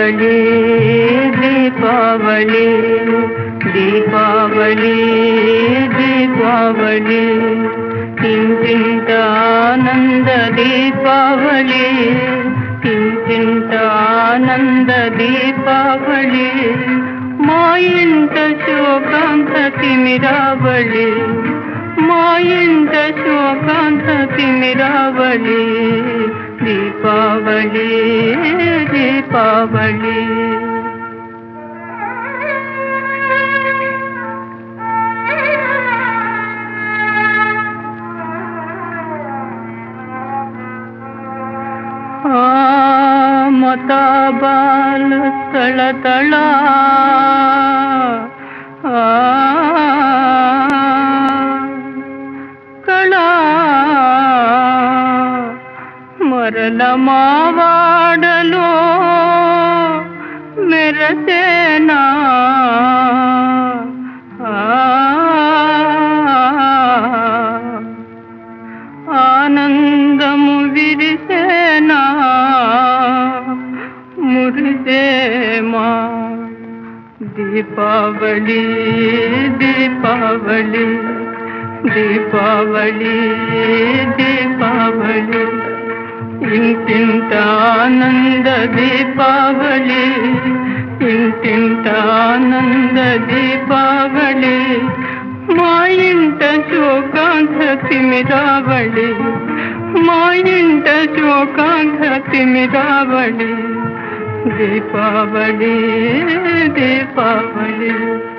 దీపావళి దీపావళి దీపావళి దీపావళి ఇంటింట ఆనంద దీపావళి ఇంటింట ఆనంద దీపావళి మా ఇంట శోకాంత తిమిరావళి మా ఇంట శోకాంత తిమిరావళి దీపావళి దీపావళి మతాబాల తళతళ కళా మరల మావాడలో మెరసేనా ఆనందము విరిసేనా మురిసేమా దీపావళి దీపావళి దీపావళి దీపావళి ఇంటింట ఆనంద దీపావళి ఇంటింట ఆనంద దీపావళి మా ఇంట శోకాంత తిమిరావళి మా ఇంట శోకాంత తిమిరావళి దీపావళి దీపావళి